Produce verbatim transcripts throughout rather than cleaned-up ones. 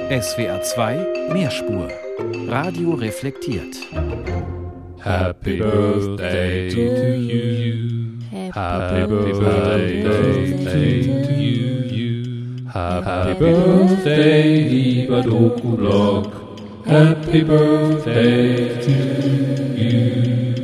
S W R zwei Mehrspur. Radio reflektiert. Happy Birthday to you. Happy Birthday to you. Happy Birthday, lieber Doku-Blog. Happy Birthday to you.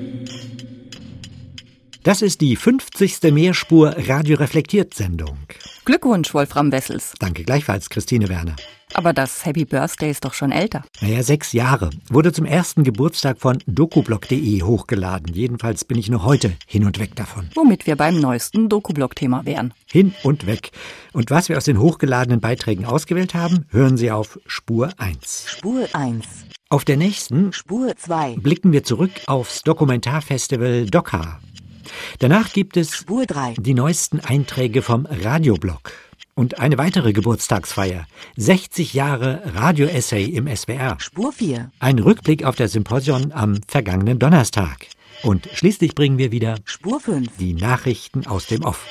Das ist die fünfzigste Mehrspur-Radio-Reflektiert-Sendung. Glückwunsch, Wolfram Wessels. Danke gleichfalls, Christine Werner. Aber das Happy Birthday ist doch schon älter. Naja, sechs Jahre. Wurde zum ersten Geburtstag von dokublog punkt de hochgeladen. Jedenfalls bin ich noch heute hin und weg davon. Womit wir beim neuesten Dokublog-Thema wären. Hin und weg. Und was wir aus den hochgeladenen Beiträgen ausgewählt haben, hören Sie auf Spur eins. Spur eins. Auf der nächsten Spur zwei. blicken wir zurück aufs Dokumentarfestival Doka. Danach gibt es Spur drei. Die neuesten Einträge vom Radioblog. Und eine weitere Geburtstagsfeier. sechzig Jahre Radio-Essay im S W R. Spur vier. Ein Rückblick auf das Symposion am vergangenen Donnerstag. Und schließlich bringen wir wieder Spur fünf. Die Nachrichten aus dem Off.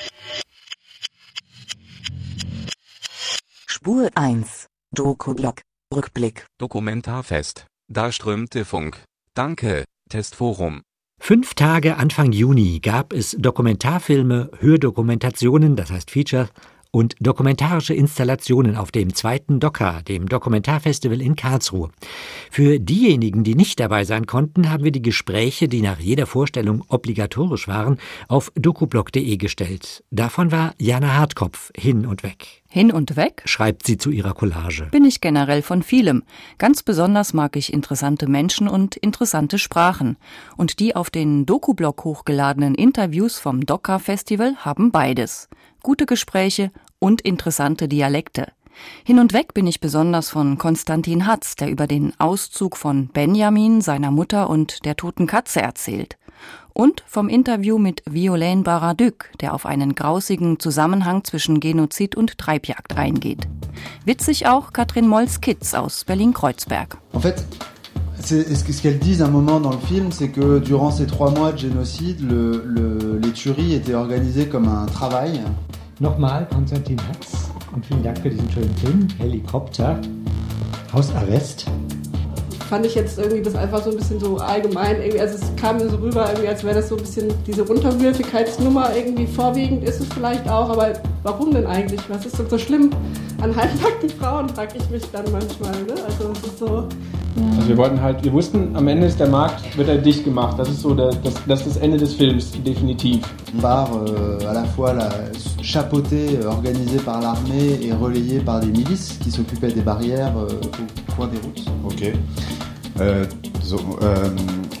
Spur eins. Dokublog. Rückblick. Dokumentarfest. Da strömte Funk. Danke, Testforum. Fünf Tage Anfang Juni gab es Dokumentarfilme, Hördokumentationen, das heißt Feature, und dokumentarische Installationen auf dem zweiten Doka, dem Dokumentarfestival in Karlsruhe. Für diejenigen, die nicht dabei sein konnten, haben wir die Gespräche, die nach jeder Vorstellung obligatorisch waren, auf dokublog punkt de gestellt. Davon war Jana Hartkopf hin und weg. Hin und weg? Schreibt sie zu ihrer Collage. Bin ich generell von vielem. Ganz besonders mag ich interessante Menschen und interessante Sprachen. Und die auf den Dokublog hochgeladenen Interviews vom Doka-Festival haben beides. Gute Gespräche und interessante Dialekte. Hin und weg bin ich besonders von Konstantin Hatz, der über den Auszug von Benjamin, seiner Mutter und der toten Katze erzählt. Und vom Interview mit Violaine Baraduc, der auf einen grausigen Zusammenhang zwischen Genozid und Treibjagd eingeht. Witzig auch Katrin Molz-Kitz aus Berlin-Kreuzberg. En fait, c'est, ce qu'elle dit à un moment dans le film, c'est que durant ces trois mois de génocide, le, le, les tueries étaient organisées comme un travail. Nochmal Konstantin Hatz und vielen Dank für diesen schönen Film. Helikopter, Hausarrest. Fand ich jetzt irgendwie das einfach so ein bisschen so allgemein, irgendwie, also es kam mir so rüber, irgendwie, als wäre das so ein bisschen diese Unterwürfigkeitsnummer, irgendwie vorwiegend ist es vielleicht auch, aber warum denn eigentlich? Was ist denn so schlimm an halbnackten Frauen, frage ich mich dann manchmal, ne? Also es ist so... Also wir wollten halt, wir wussten, am Ende ist der Markt, wird er dicht gemacht, das ist so der, das, das, ist das Ende des Films, definitiv. Par euh, à la fois la, chapeauté, euh, organisé par l'armée et relayé par des milices qui s'occupaient des barrières euh, au coin des routes. Okay. Äh, so, ähm...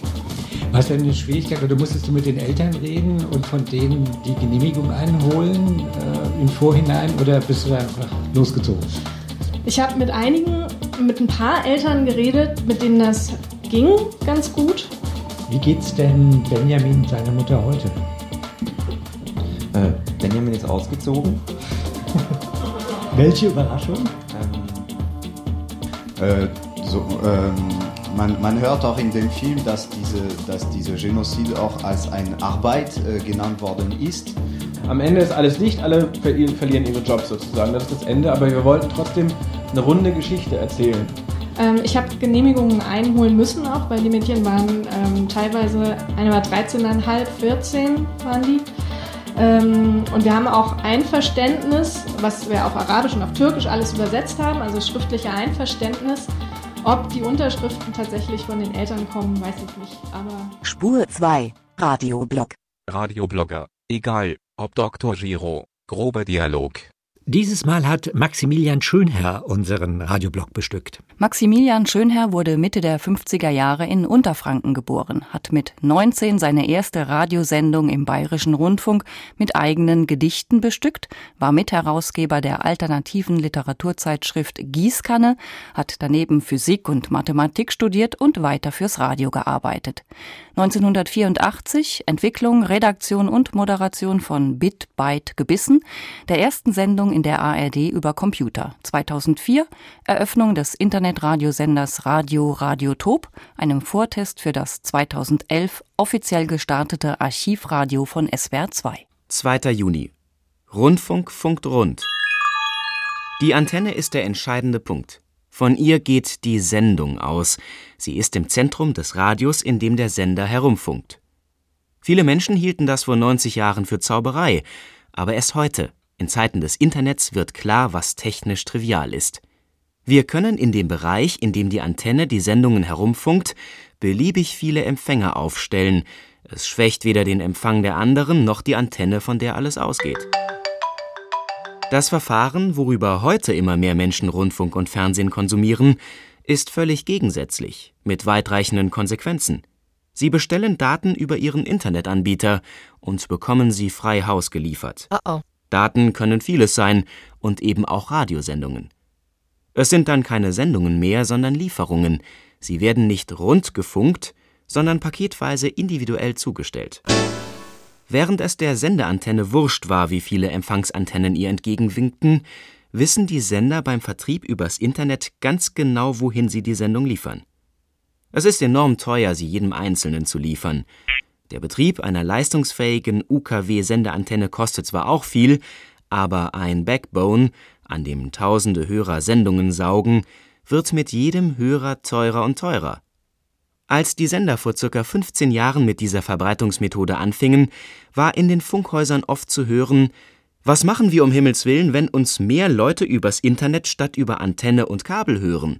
Was denn eine Schwierigkeit? Oder musstest du mit den Eltern reden und von denen die Genehmigung einholen äh, im Vorhinein oder bist du da einfach losgezogen? Ich habe mit einigen, mit ein paar Eltern geredet, mit denen das ging ganz gut. Wie geht's denn Benjamin und seiner Mutter heute? Äh, Benjamin ist ausgezogen. Welche Überraschung? Ähm, äh, so, ähm, man, man hört auch in dem Film, dass diese, dass diese Genozid auch als eine Arbeit äh, genannt worden ist. Am Ende ist alles dicht, alle verlieren ihre Jobs sozusagen, das ist das Ende, aber wir wollten trotzdem eine runde Geschichte erzählen. Ähm, ich habe Genehmigungen einholen müssen auch, weil die Mädchen waren ähm, teilweise, eine war dreizehn Komma fünf, vierzehn waren die. Ähm, und wir haben auch Einverständnis, was wir auf Arabisch und auf Türkisch alles übersetzt haben, also schriftliche Einverständnis. Ob die Unterschriften tatsächlich von den Eltern kommen, weiß ich nicht, aber... Spur zwei. Radioblog. Radioblogger. Egal, ob Doktor Giro, grober Dialog. Dieses Mal hat Maximilian Schönherr unseren Radioblog bestückt. Maximilian Schönherr wurde Mitte der fünfziger Jahre in Unterfranken geboren, hat mit neunzehn seine erste Radiosendung im Bayerischen Rundfunk mit eigenen Gedichten bestückt, war Mitherausgeber der alternativen Literaturzeitschrift Gießkanne, hat daneben Physik und Mathematik studiert und weiter fürs Radio gearbeitet. neunzehnhundertvierundachtzig Entwicklung, Redaktion und Moderation von Bit, Byte, Gebissen, der ersten Sendung in der A R D über Computer. zweitausendvier Eröffnung des Internetradiosenders Radio Radiotop, einem Vortest für das zweitausendelf offiziell gestartete Archivradio von S W R zwei. zweiter Juni. Rundfunk funkt rund. Die Antenne ist der entscheidende Punkt. Von ihr geht die Sendung aus. Sie ist im Zentrum des Radios, in dem der Sender herumfunkt. Viele Menschen hielten das vor neunzig Jahren für Zauberei, aber erst heute, in Zeiten des Internets, wird klar, was technisch trivial ist. Wir können in dem Bereich, in dem die Antenne die Sendungen herumfunkt, beliebig viele Empfänger aufstellen. Es schwächt weder den Empfang der anderen noch die Antenne, von der alles ausgeht. Das Verfahren, worüber heute immer mehr Menschen Rundfunk und Fernsehen konsumieren, ist völlig gegensätzlich, mit weitreichenden Konsequenzen. Sie bestellen Daten über ihren Internetanbieter und bekommen sie frei Haus geliefert. Oh oh. Daten können vieles sein und eben auch Radiosendungen. Es sind dann keine Sendungen mehr, sondern Lieferungen. Sie werden nicht rund gefunkt, sondern paketweise individuell zugestellt. Während es der Sendeantenne wurscht war, wie viele Empfangsantennen ihr entgegenwinkten, wissen die Sender beim Vertrieb übers Internet ganz genau, wohin sie die Sendung liefern. Es ist enorm teuer, sie jedem Einzelnen zu liefern. Der Betrieb einer leistungsfähigen U K W-Sendeantenne kostet zwar auch viel, aber ein Backbone, an dem tausende Hörer Sendungen saugen, wird mit jedem Hörer teurer und teurer. Als die Sender vor circa fünfzehn Jahren mit dieser Verbreitungsmethode anfingen, war in den Funkhäusern oft zu hören: Was machen wir um Himmels Willen, wenn uns mehr Leute übers Internet statt über Antenne und Kabel hören?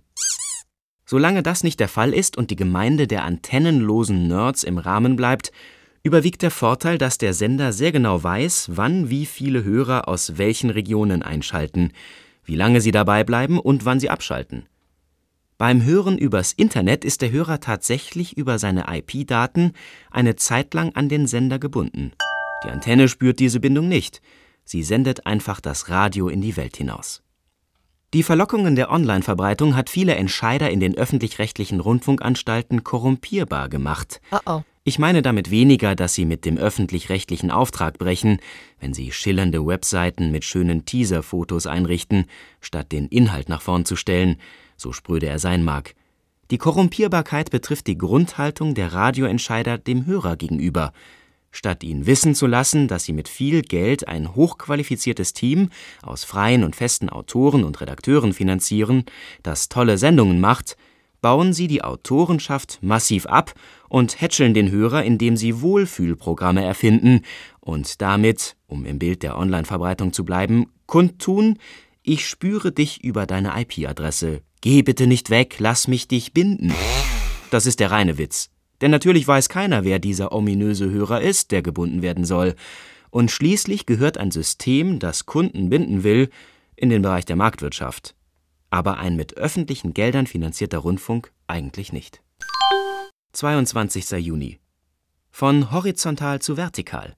Solange das nicht der Fall ist und die Gemeinde der antennenlosen Nerds im Rahmen bleibt, überwiegt der Vorteil, dass der Sender sehr genau weiß, wann wie viele Hörer aus welchen Regionen einschalten, wie lange sie dabei bleiben und wann sie abschalten. Beim Hören übers Internet ist der Hörer tatsächlich über seine I P-Daten eine Zeit lang an den Sender gebunden. Die Antenne spürt diese Bindung nicht. Sie sendet einfach das Radio in die Welt hinaus. Die Verlockungen der Online-Verbreitung hat viele Entscheider in den öffentlich-rechtlichen Rundfunkanstalten korrumpierbar gemacht. Oh oh. Ich meine damit weniger, dass sie mit dem öffentlich-rechtlichen Auftrag brechen, wenn sie schillernde Webseiten mit schönen Teaser-Fotos einrichten, statt den Inhalt nach vorn zu stellen, so spröde er sein mag. Die Korrumpierbarkeit betrifft die Grundhaltung der Radioentscheider dem Hörer gegenüber. Statt ihn wissen zu lassen, dass sie mit viel Geld ein hochqualifiziertes Team aus freien und festen Autoren und Redakteuren finanzieren, das tolle Sendungen macht, bauen sie die Autorenschaft massiv ab und hätscheln den Hörer, indem sie Wohlfühlprogramme erfinden und damit, um im Bild der Online-Verbreitung zu bleiben, kundtun: Ich spüre dich über deine I P-Adresse. Geh bitte nicht weg, lass mich dich binden. Das ist der reine Witz. Denn natürlich weiß keiner, wer dieser ominöse Hörer ist, der gebunden werden soll. Und schließlich gehört ein System, das Kunden binden will, in den Bereich der Marktwirtschaft. Aber ein mit öffentlichen Geldern finanzierter Rundfunk eigentlich nicht. zweiundzwanzigster Juni. Von horizontal zu vertikal.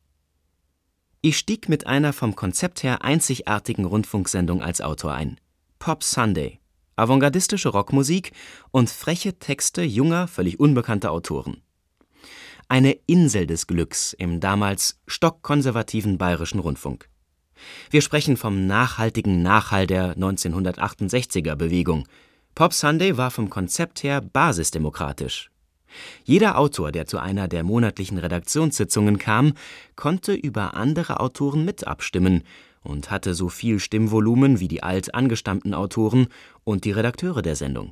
Ich stieg mit einer vom Konzept her einzigartigen Rundfunksendung als Autor ein. Pop Sunday. Avantgardistische Rockmusik und freche Texte junger, völlig unbekannter Autoren. Eine Insel des Glücks im damals stockkonservativen Bayerischen Rundfunk. Wir sprechen vom nachhaltigen Nachhall der neunzehnhundertachtundsechziger-Bewegung. Pop Sunday war vom Konzept her basisdemokratisch. Jeder Autor, der zu einer der monatlichen Redaktionssitzungen kam, konnte über andere Autoren mit abstimmen und hatte so viel Stimmvolumen wie die alt angestammten Autoren und die Redakteure der Sendung.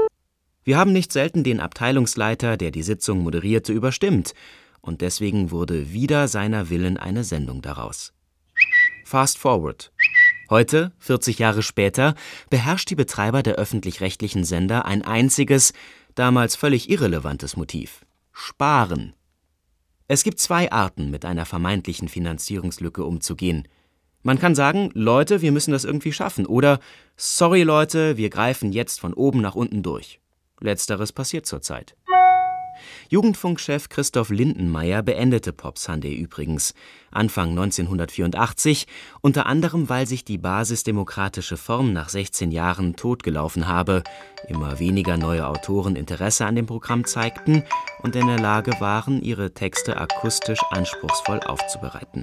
Wir haben nicht selten den Abteilungsleiter, der die Sitzung moderierte, überstimmt, und deswegen wurde wider seiner Willen eine Sendung daraus. Fast forward. Heute, vierzig Jahre später, beherrscht die Betreiber der öffentlich-rechtlichen Sender ein einziges, damals völlig irrelevantes Motiv: Sparen. Es gibt zwei Arten, mit einer vermeintlichen Finanzierungslücke umzugehen. Man kann sagen: Leute, wir müssen das irgendwie schaffen, oder sorry Leute, wir greifen jetzt von oben nach unten durch. Letzteres passiert zurzeit. Jugendfunkchef Christoph Lindenmayer beendete Pop Sunday übrigens Anfang neunzehnhundertvierundachtzig, unter anderem, weil sich die basisdemokratische Form nach sechzehn Jahren totgelaufen habe, immer weniger neue Autoren Interesse an dem Programm zeigten und in der Lage waren, ihre Texte akustisch anspruchsvoll aufzubereiten.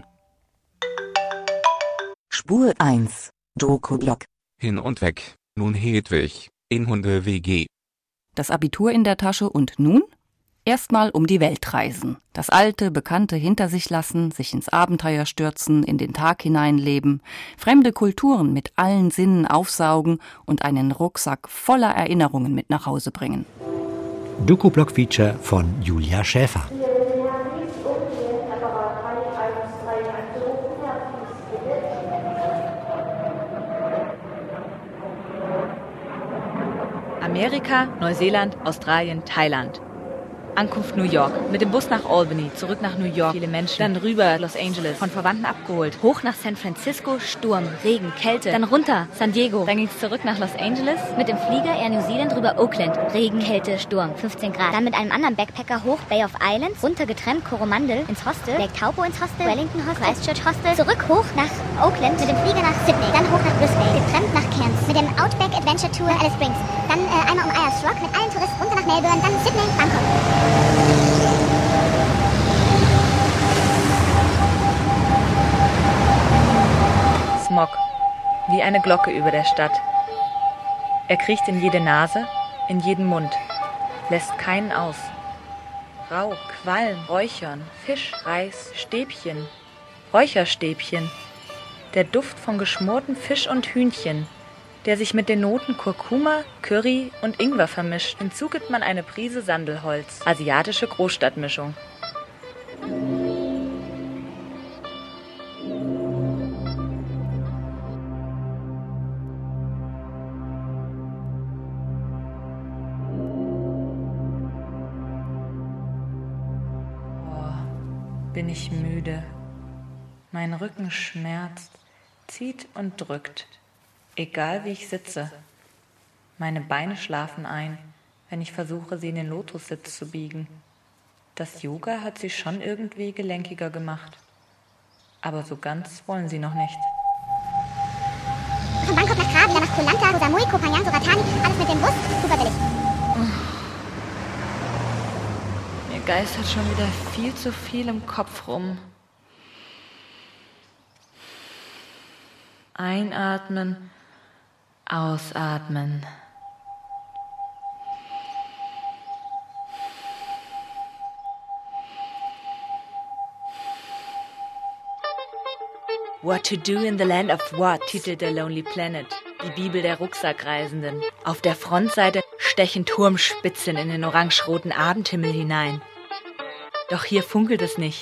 Spur eins. Dokublock. Hin und weg. Nun Hedwig. In Hunde-W G. Das Abitur in der Tasche und nun? Erstmal um die Welt reisen, das Alte, Bekannte hinter sich lassen, sich ins Abenteuer stürzen, in den Tag hineinleben, fremde Kulturen mit allen Sinnen aufsaugen und einen Rucksack voller Erinnerungen mit nach Hause bringen. Doku-Blog-Feature von Julia Schäfer. Amerika, Neuseeland, Australien, Thailand. Ankunft New York. Mit dem Bus nach Albany, zurück nach New York, viele Menschen. Dann rüber Los Angeles, von Verwandten abgeholt. Hoch nach San Francisco, Sturm, Regen, Kälte. Dann runter, San Diego. Dann ging's zurück nach Los Angeles. Mit dem Flieger Air New Zealand rüber Oakland. Regen, Kälte, Sturm, fünfzehn Grad. Dann mit einem anderen Backpacker hoch Bay of Islands, runter getrennt Coromandel ins Hostel, Lake Taupo ins Hostel, Wellington Hostel, Christchurch Hostel. Zurück hoch nach Oakland, mit dem Flieger nach Sydney. Dann hoch nach Brisbane, getrennt nach Cairns. Mit dem Outback Adventure Tour Alice Springs. Dann äh, einmal um Ayers Rock mit allen Touristen runter nach Melbourne. Dann Sydney, Bangkok. Smog, wie eine Glocke über der Stadt. Er kriecht in jede Nase, in jeden Mund, lässt keinen aus. Rauch, Qualm, Räuchern, Fisch, Reis, Stäbchen, Räucherstäbchen. Der Duft von geschmortem Fisch und Hühnchen, der sich mit den Noten Kurkuma, Curry und Ingwer vermischt. Hinzu gibt man eine Prise Sandelholz, asiatische Großstadtmischung. Bin ich müde. Mein Rücken schmerzt, zieht und drückt, egal wie ich sitze. Meine Beine schlafen ein, wenn ich versuche, sie in den Lotussitz zu biegen. Das Yoga hat sie schon irgendwie gelenkiger gemacht. Aber so ganz wollen sie noch nicht. Von Bangkok nach Krabi, dann nach Koh Lanta, Koh Samui, Koh Phangan, Suratani, alles mit dem Bus, super billig. Mir geistert schon wieder viel zu viel im Kopf rum. Einatmen, ausatmen. What to do in the land of what? Titelt der Lonely Planet, die Bibel der Rucksackreisenden. Auf der Frontseite stechen Turmspitzen in den orangeroten Abendhimmel hinein. Doch hier funkelt es nicht.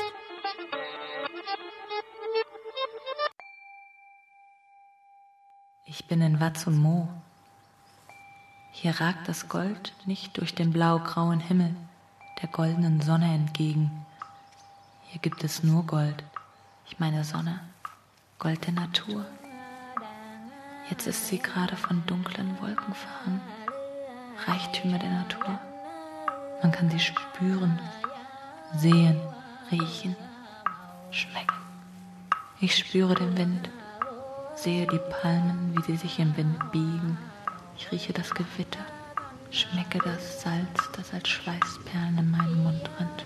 Ich bin in Wat und Mo. Hier ragt das Gold nicht durch den blau-grauen Himmel der goldenen Sonne entgegen. Hier gibt es nur Gold. Ich meine Sonne. Gold der Natur. Jetzt ist sie gerade von dunklen Wolken verhangen. Reichtümer der Natur. Man kann sie spüren, sehen, riechen, schmecken. Ich spüre den Wind, sehe die Palmen, wie sie sich im Wind biegen. Ich rieche das Gewitter, schmecke das Salz, das als Schweißperlen in meinen Mund rinnt.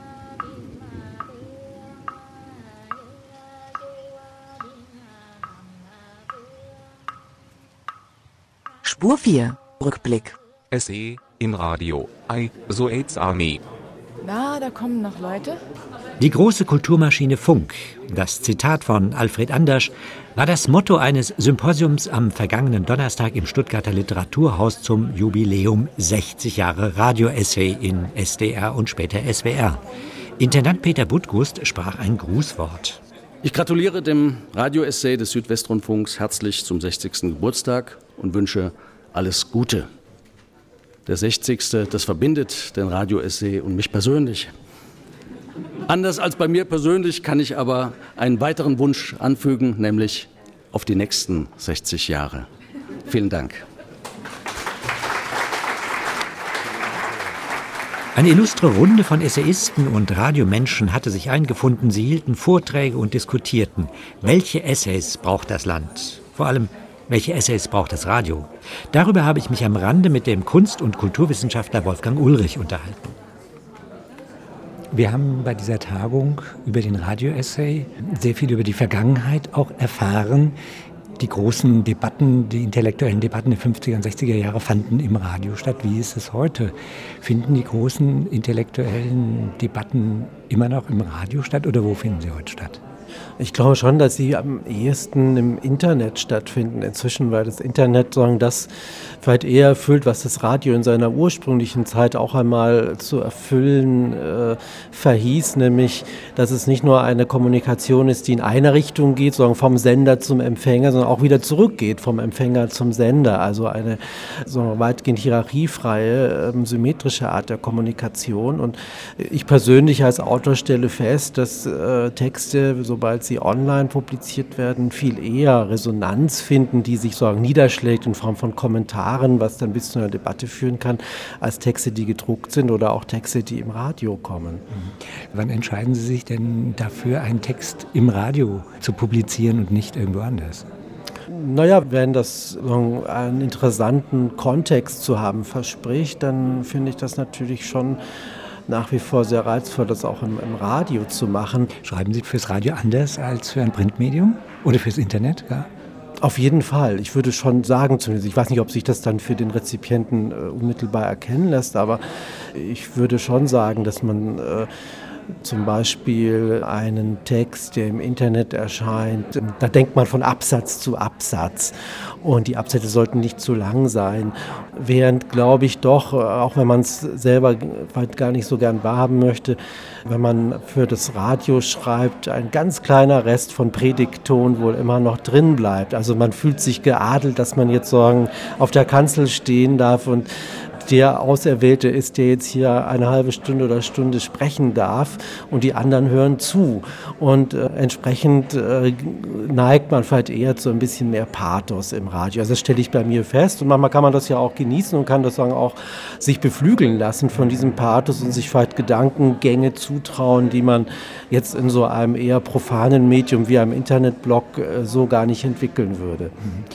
Spur vier, Rückblick. S E, im Radio, I, Suez Army. Na, da kommen noch Leute. Die große Kulturmaschine Funk, das Zitat von Alfred Andersch, war das Motto eines Symposiums am vergangenen Donnerstag im Stuttgarter Literaturhaus zum Jubiläum sechzig Jahre Radio-Essay in S D R und später S W R. Intendant Peter Budgust sprach ein Grußwort. Ich gratuliere dem Radio-Essay des Südwestrundfunks herzlich zum sechzigsten Geburtstag und wünsche alles Gute. Der sechzigste, das verbindet den Radio-Essay und mich persönlich. Anders als bei mir persönlich kann ich aber einen weiteren Wunsch anfügen, nämlich auf die nächsten sechzig Jahre. Vielen Dank. Eine illustre Runde von Essayisten und Radiomenschen hatte sich eingefunden. Sie hielten Vorträge und diskutierten. Welche Essays braucht das Land? Vor allem, welche Essays braucht das Radio? Darüber habe ich mich am Rande mit dem Kunst- und Kulturwissenschaftler Wolfgang Ulrich unterhalten. Wir haben bei dieser Tagung über den Radio-Essay sehr viel über die Vergangenheit auch erfahren. Die großen Debatten, die intellektuellen Debatten der fünfziger und sechziger Jahre fanden im Radio statt. Wie ist es heute? Finden die großen intellektuellen Debatten immer noch im Radio statt oder wo finden sie heute statt? Ich glaube schon, dass sie am ehesten im Internet stattfinden inzwischen, weil das Internet sagen, das vielleicht eher erfüllt, was das Radio in seiner ursprünglichen Zeit auch einmal zu erfüllen äh, verhieß, nämlich, dass es nicht nur eine Kommunikation ist, die in eine Richtung geht, sondern vom Sender zum Empfänger, sondern auch wieder zurückgeht vom Empfänger zum Sender. Also eine so weitgehend hierarchiefreie, ähm, symmetrische Art der Kommunikation. Und ich persönlich als Autor stelle fest, dass äh, Texte, sobald sie online publiziert werden, viel eher Resonanz finden, die sich so niederschlägt in Form von Kommentaren, was dann bis zu einer Debatte führen kann, als Texte, die gedruckt sind oder auch Texte, die im Radio kommen. Wann entscheiden Sie sich denn dafür, einen Text im Radio zu publizieren und nicht irgendwo anders? Naja, wenn das einen interessanten Kontext zu haben verspricht, dann finde ich das natürlich schon nach wie vor sehr reizvoll, das auch im, im Radio zu machen. Schreiben Sie fürs Radio anders als für ein Printmedium oder fürs Internet? Ja? Auf jeden Fall. Ich würde schon sagen, zumindest, ich weiß nicht, ob sich das dann für den Rezipienten äh, unmittelbar erkennen lässt, aber ich würde schon sagen, dass man äh, zum Beispiel einen Text, der im Internet erscheint, da denkt man von Absatz zu Absatz und die Absätze sollten nicht zu lang sein, während, glaube ich, doch, auch wenn man es selber gar nicht so gern wahrhaben möchte, wenn man für das Radio schreibt, ein ganz kleiner Rest von Predigtton wohl immer noch drin bleibt. Also man fühlt sich geadelt, dass man jetzt sagen, auf der Kanzel stehen darf und der Auserwählte ist, der jetzt hier eine halbe Stunde oder Stunde sprechen darf und die anderen hören zu. Und äh, entsprechend äh, neigt man vielleicht eher zu ein bisschen mehr Pathos im Radio. Also das stelle ich bei mir fest und manchmal kann man das ja auch genießen und kann das sagen auch sich beflügeln lassen von diesem Pathos und sich vielleicht Gedankengänge zutrauen, die man jetzt in so einem eher profanen Medium wie einem Internetblog äh, so gar nicht entwickeln würde.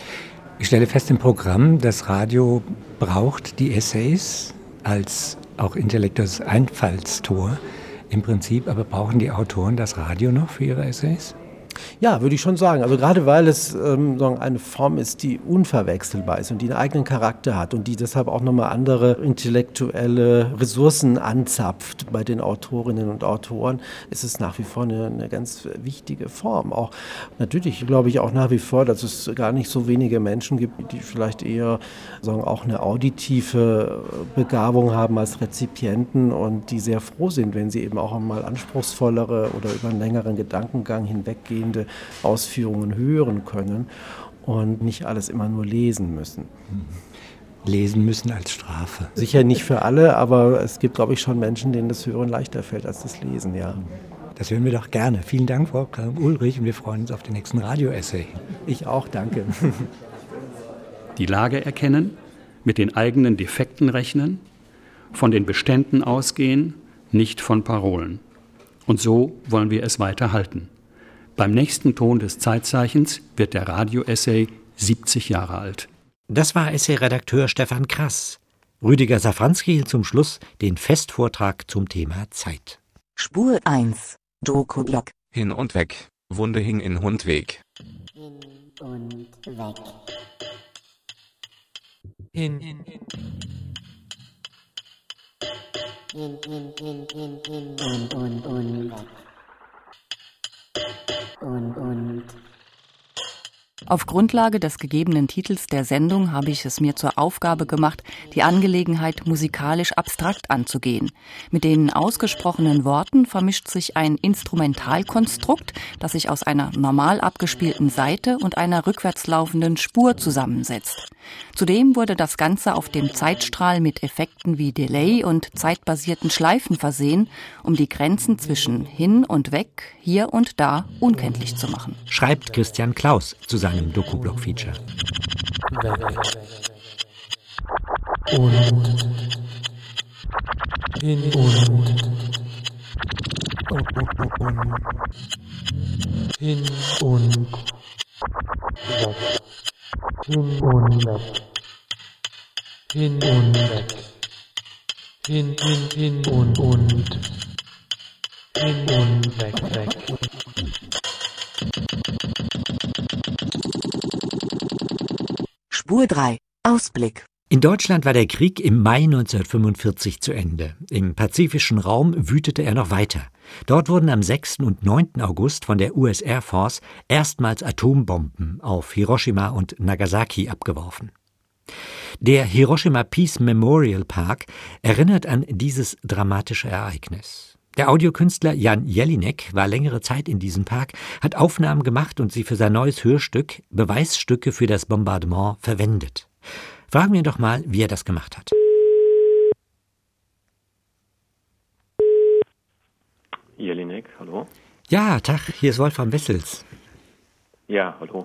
Ich stelle fest im Programm, das Radio braucht die Essays als auch intellektuelles Einfallstor im Prinzip, aber brauchen die Autoren das Radio noch für ihre Essays? Ja, würde ich schon sagen. Also gerade weil es ähm, eine Form ist, die unverwechselbar ist und die einen eigenen Charakter hat und die deshalb auch nochmal andere intellektuelle Ressourcen anzapft bei den Autorinnen und Autoren, ist es nach wie vor eine, eine ganz wichtige Form. Auch natürlich glaube ich auch nach wie vor, dass es gar nicht so wenige Menschen gibt, die vielleicht eher sagen, auch eine auditive Begabung haben als Rezipienten und die sehr froh sind, wenn sie eben auch einmal anspruchsvollere oder über einen längeren Gedankengang hinweggehen Ausführungen hören können und nicht alles immer nur lesen müssen. Lesen müssen als Strafe. Sicher nicht für alle, aber es gibt, glaube ich, schon Menschen, denen das Hören leichter fällt als das Lesen, ja. Das hören wir doch gerne. Vielen Dank, Frau Ulrich, und wir freuen uns auf den nächsten Radio-Essay. Ich auch, danke. Die Lage erkennen, mit den eigenen Defekten rechnen, von den Beständen ausgehen, nicht von Parolen. Und so wollen wir es weiter halten. Beim nächsten Ton des Zeitzeichens wird der Radio-Essay siebzig Jahre alt. Das war Essay-Redakteur Stefan Krass. Rüdiger Safranski hielt zum Schluss den Festvortrag zum Thema Zeit. Spur eins, Doku-Blog. Hin und weg, Wunde hing in Hundweg. Hin und weg. Hin. Hin, hin, hin, hin, hin, und, und, und, weg. Und, und. Auf Grundlage des gegebenen Titels der Sendung habe ich es mir zur Aufgabe gemacht, die Angelegenheit musikalisch abstrakt anzugehen. Mit den ausgesprochenen Worten vermischt sich ein Instrumentalkonstrukt, das sich aus einer normal abgespielten Saite und einer rückwärts laufenden Spur zusammensetzt. Zudem wurde das Ganze auf dem Zeitstrahl mit Effekten wie Delay und zeitbasierten Schleifen versehen, um die Grenzen zwischen hin und weg, hier und da unkenntlich zu machen. Schreibt Christian Klaus zu seinem Doku-Blog-Feature. Und hin und hin und weg. Hin und weg. Hin und weg. Hin, hin, hin und und. Hin und weg, weg. Spur drei. Ausblick. In Deutschland war der Krieg im Mai neunzehnhundertfünfundvierzig zu Ende. Im pazifischen Raum wütete er noch weiter. Dort wurden am sechsten und neunten August von der U S Air Force erstmals Atombomben auf Hiroshima und Nagasaki abgeworfen. Der Hiroshima Peace Memorial Park erinnert an dieses dramatische Ereignis. Der Audiokünstler Jan Jelinek war längere Zeit in diesem Park, hat Aufnahmen gemacht und sie für sein neues Hörstück Beweisstücke für das Bombardement verwendet. Fragen wir doch mal, wie er das gemacht hat. Jelinek, hallo. Ja, Tag, hier ist Wolfram Wessels. Ja, hallo.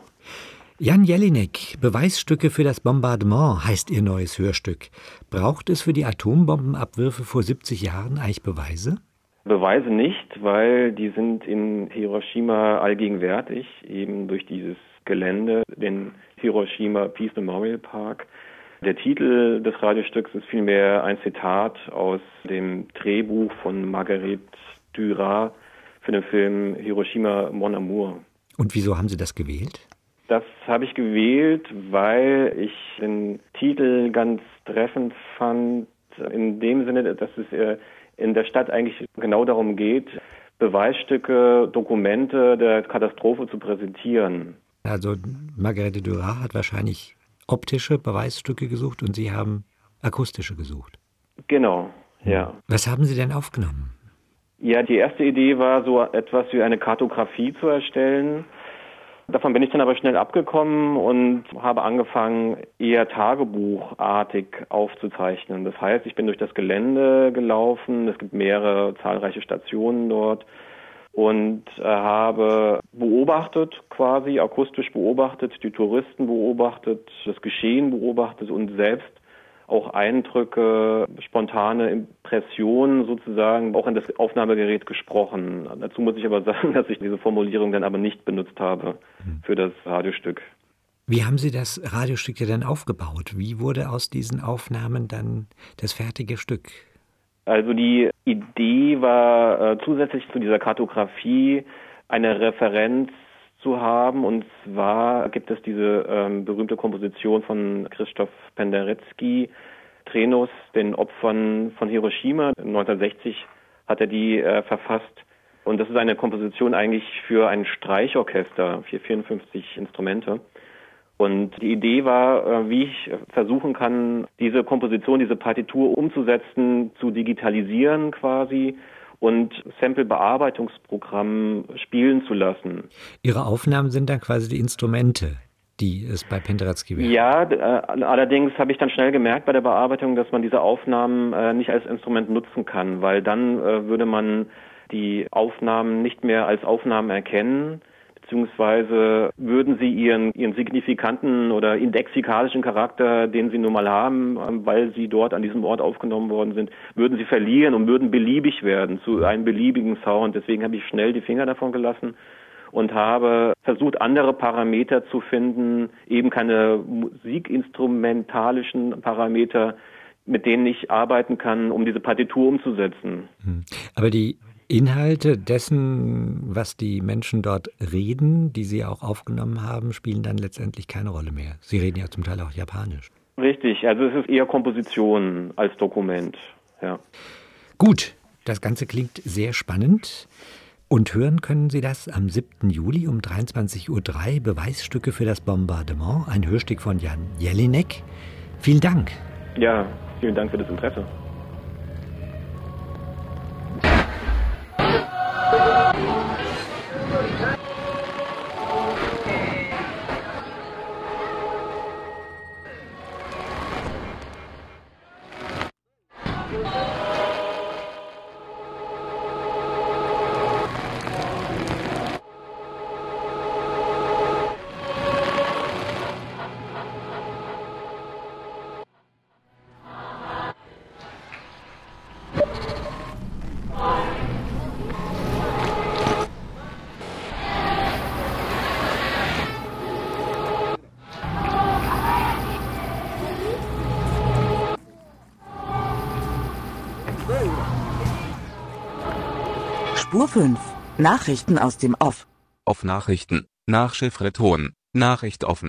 Jan Jelinek, Beweisstücke für das Bombardement heißt Ihr neues Hörstück. Braucht es für die Atombombenabwürfe vor siebzig Jahren eigentlich Beweise? Beweise nicht, weil die sind in Hiroshima allgegenwärtig, eben durch dieses Gelände, den Hiroshima Peace Memorial Park. Der Titel des Radiostücks ist vielmehr ein Zitat aus dem Drehbuch von Marguerite Duras für den Film Hiroshima Mon Amour. Und wieso haben Sie das gewählt? Das habe ich gewählt, weil ich den Titel ganz treffend fand, in dem Sinne, dass es in der Stadt eigentlich genau darum geht, Beweisstücke, Dokumente der Katastrophe zu präsentieren. Also Marguerite Duras hat wahrscheinlich optische Beweisstücke gesucht und Sie haben akustische gesucht. Genau, ja. Was haben Sie denn aufgenommen? Ja, die erste Idee war, so etwas wie eine Kartografie zu erstellen. Davon bin ich dann aber schnell abgekommen und habe angefangen, eher tagebuchartig aufzuzeichnen. Das heißt, ich bin durch das Gelände gelaufen, es gibt mehrere zahlreiche Stationen dort und habe beobachtet, quasi akustisch beobachtet, die Touristen beobachtet, das Geschehen beobachtet und selbst auch Eindrücke, spontane Impressionen sozusagen auch in das Aufnahmegerät gesprochen. Dazu muss ich aber sagen, dass ich diese Formulierung dann aber nicht benutzt habe für das Radiostück. Wie haben Sie das Radiostück denn aufgebaut? Wie wurde aus diesen Aufnahmen dann das fertige Stück? Also die Idee war äh, zusätzlich zu dieser Kartografie eine Referenz zu haben, und zwar gibt es diese ähm, berühmte Komposition von Krzysztof Penderecki, Trenos, den Opfern von Hiroshima. neunzehnhundertsechzig hat er die äh, verfasst, und das ist eine Komposition eigentlich für ein Streichorchester, für vierundfünfzig Instrumente. Und die Idee war, äh, wie ich versuchen kann, diese Komposition, diese Partitur umzusetzen, zu digitalisieren quasi, und Sample-Bearbeitungsprogramm spielen zu lassen. Ihre Aufnahmen sind dann quasi die Instrumente, die es bei Penderecki wären? Ja, äh, allerdings habe ich dann schnell gemerkt bei der Bearbeitung, dass man diese Aufnahmen äh, nicht als Instrument nutzen kann, weil dann äh, würde man die Aufnahmen nicht mehr als Aufnahmen erkennen, beziehungsweise würden sie ihren, ihren signifikanten oder indexikalischen Charakter, den sie nun mal haben, weil sie dort an diesem Ort aufgenommen worden sind, würden sie verlieren und würden beliebig werden zu einem beliebigen Sound. Deswegen habe ich schnell die Finger davon gelassen und habe versucht, andere Parameter zu finden, eben keine musikinstrumentalischen Parameter, mit denen ich arbeiten kann, um diese Partitur umzusetzen. Aber die Inhalte dessen, was die Menschen dort reden, die Sie auch aufgenommen haben, spielen dann letztendlich keine Rolle mehr. Sie reden ja zum Teil auch Japanisch. Richtig, also es ist eher Komposition als Dokument, ja. Gut, das Ganze klingt sehr spannend. Und hören können Sie das am siebten Juli um dreiundzwanzig Uhr drei, Beweisstücke für das Bombardement, ein Hörstück von Jan Jelinek. Vielen Dank. Ja, vielen Dank für das Interesse. Spur fünf. Nachrichten aus dem Off. Off-Nachrichten. Nach Chiffreton. Nachricht offen.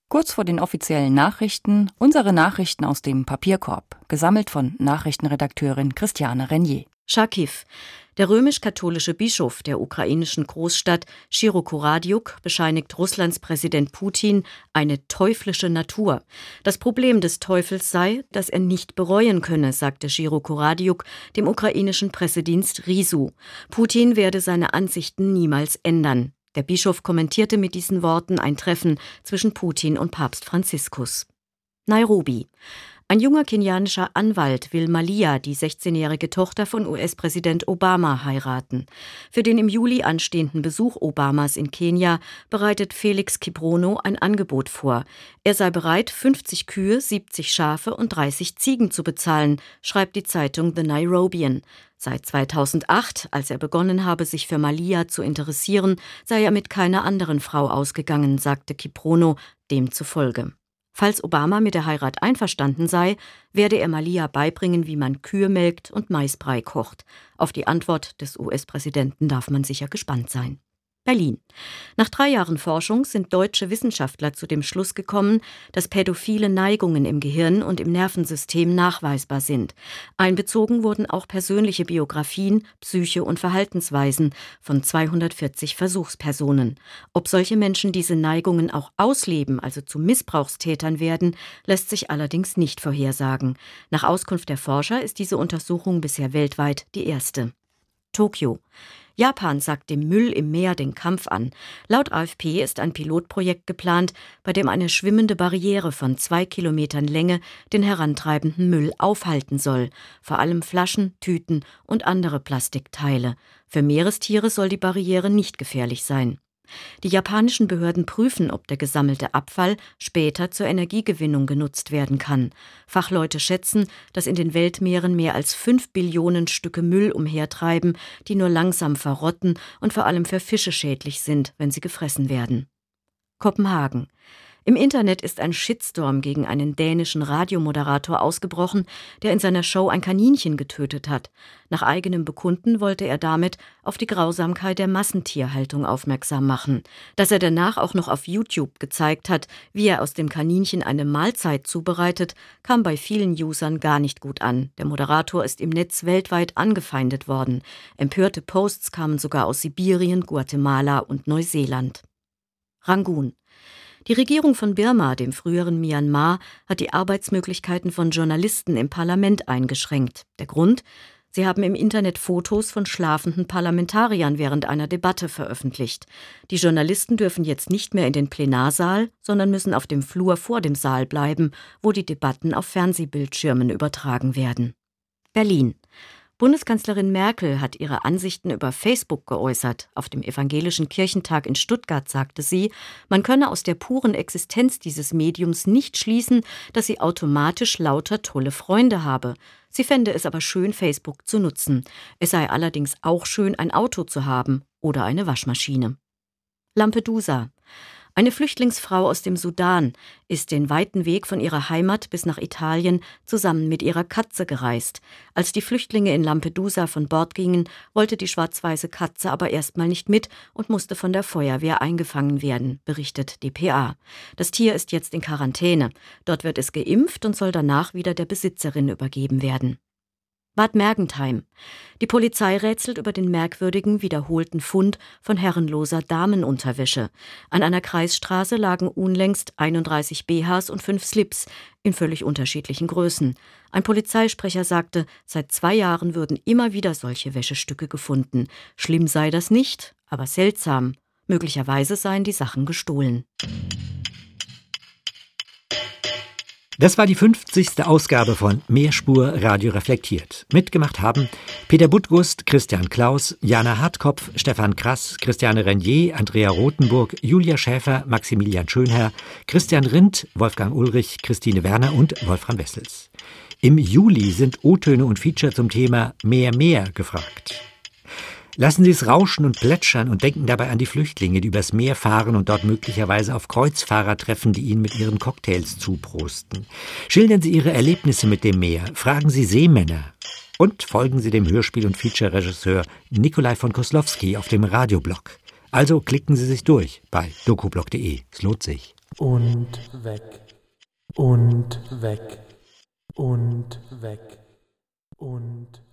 Kurz vor den offiziellen Nachrichten unsere Nachrichten aus dem Papierkorb, gesammelt von Nachrichtenredakteurin Christiane Renier. Charkiw. Der römisch-katholische Bischof der ukrainischen Großstadt Chiroko Radiuk bescheinigt Russlands Präsident Putin eine teuflische Natur. Das Problem des Teufels sei, dass er nicht bereuen könne, sagte Chiroko Radiuk dem ukrainischen Pressedienst RISU. Putin werde seine Ansichten niemals ändern. Der Bischof kommentierte mit diesen Worten ein Treffen zwischen Putin und Papst Franziskus. Nairobi. Ein junger kenianischer Anwalt will Malia, die sechzehnjährige Tochter von U S-Präsident Obama, heiraten. Für den im Juli anstehenden Besuch Obamas in Kenia bereitet Felix Kiprono ein Angebot vor. Er sei bereit, fünfzig Kühe, siebzig Schafe und dreißig Ziegen zu bezahlen, schreibt die Zeitung The Nairobian. Seit zweitausendacht, als er begonnen habe, sich für Malia zu interessieren, sei er mit keiner anderen Frau ausgegangen, sagte Kiprono demzufolge. Falls Obama mit der Heirat einverstanden sei, werde er Malia beibringen, wie man Kühe melkt und Maisbrei kocht. Auf die Antwort des U S-Präsidenten darf man sicher gespannt sein. Berlin. Nach drei Jahren Forschung sind deutsche Wissenschaftler zu dem Schluss gekommen, dass pädophile Neigungen im Gehirn und im Nervensystem nachweisbar sind. Einbezogen wurden auch persönliche Biografien, Psyche und Verhaltensweisen von zweihundertvierzig Versuchspersonen. Ob solche Menschen diese Neigungen auch ausleben, also zu Missbrauchstätern werden, lässt sich allerdings nicht vorhersagen. Nach Auskunft der Forscher ist diese Untersuchung bisher weltweit die erste. Tokio. Japan sagt dem Müll im Meer den Kampf an. Laut A F P ist ein Pilotprojekt geplant, bei dem eine schwimmende Barriere von zwei Kilometern Länge den herantreibenden Müll aufhalten soll. Vor allem Flaschen, Tüten und andere Plastikteile. Für Meerestiere soll die Barriere nicht gefährlich sein. Die japanischen Behörden prüfen, ob der gesammelte Abfall später zur Energiegewinnung genutzt werden kann. Fachleute schätzen, dass in den Weltmeeren mehr als fünf Billionen Stücke Müll umhertreiben, die nur langsam verrotten und vor allem für Fische schädlich sind, wenn sie gefressen werden. Kopenhagen. Im Internet ist ein Shitstorm gegen einen dänischen Radiomoderator ausgebrochen, der in seiner Show ein Kaninchen getötet hat. Nach eigenem Bekunden wollte er damit auf die Grausamkeit der Massentierhaltung aufmerksam machen. Dass er danach auch noch auf YouTube gezeigt hat, wie er aus dem Kaninchen eine Mahlzeit zubereitet, kam bei vielen Usern gar nicht gut an. Der Moderator ist im Netz weltweit angefeindet worden. Empörte Posts kamen sogar aus Sibirien, Guatemala und Neuseeland. Rangoon. Die Regierung von Birma, dem früheren Myanmar, hat die Arbeitsmöglichkeiten von Journalisten im Parlament eingeschränkt. Der Grund? Sie haben im Internet Fotos von schlafenden Parlamentariern während einer Debatte veröffentlicht. Die Journalisten dürfen jetzt nicht mehr in den Plenarsaal, sondern müssen auf dem Flur vor dem Saal bleiben, wo die Debatten auf Fernsehbildschirmen übertragen werden. Berlin. Bundeskanzlerin Merkel hat ihre Ansichten über Facebook geäußert. Auf dem Evangelischen Kirchentag in Stuttgart sagte sie, man könne aus der puren Existenz dieses Mediums nicht schließen, dass sie automatisch lauter tolle Freunde habe. Sie fände es aber schön, Facebook zu nutzen. Es sei allerdings auch schön, ein Auto zu haben oder eine Waschmaschine. Lampedusa. Eine Flüchtlingsfrau aus dem Sudan ist den weiten Weg von ihrer Heimat bis nach Italien zusammen mit ihrer Katze gereist. Als die Flüchtlinge in Lampedusa von Bord gingen, wollte die schwarz-weiße Katze aber erstmal nicht mit und musste von der Feuerwehr eingefangen werden, berichtet d p a. Das Tier ist jetzt in Quarantäne. Dort wird es geimpft und soll danach wieder der Besitzerin übergeben werden. Bad Mergentheim. Die Polizei rätselt über den merkwürdigen, wiederholten Fund von herrenloser Damenunterwäsche. An einer Kreisstraße lagen unlängst einunddreißig B Hs und fünf Slips in völlig unterschiedlichen Größen. Ein Polizeisprecher sagte, seit zwei Jahren würden immer wieder solche Wäschestücke gefunden. Schlimm sei das nicht, aber seltsam. Möglicherweise seien die Sachen gestohlen. Das war die fünfzigste Ausgabe von Mehrspur Radio reflektiert. Mitgemacht haben Peter Buttgust, Christian Klaus, Jana Hartkopf, Stefan Krass, Christiane Renier, Andrea Rothenburg, Julia Schäfer, Maximilian Schönherr, Christian Rindt, Wolfgang Ulrich, Christine Werner und Wolfram Wessels. Im Juli sind O-Töne und Feature zum Thema Mehr, mehr gefragt. Lassen Sie es rauschen und plätschern und denken dabei an die Flüchtlinge, die übers Meer fahren und dort möglicherweise auf Kreuzfahrer treffen, die ihnen mit ihren Cocktails zuprosten. Schildern Sie Ihre Erlebnisse mit dem Meer, fragen Sie Seemänner und folgen Sie dem Hörspiel- und Feature-Regisseur Nikolai von Koslowski auf dem Radioblog. Also klicken Sie sich durch bei dokublog punkt de. Es lohnt sich. und weg und weg und weg und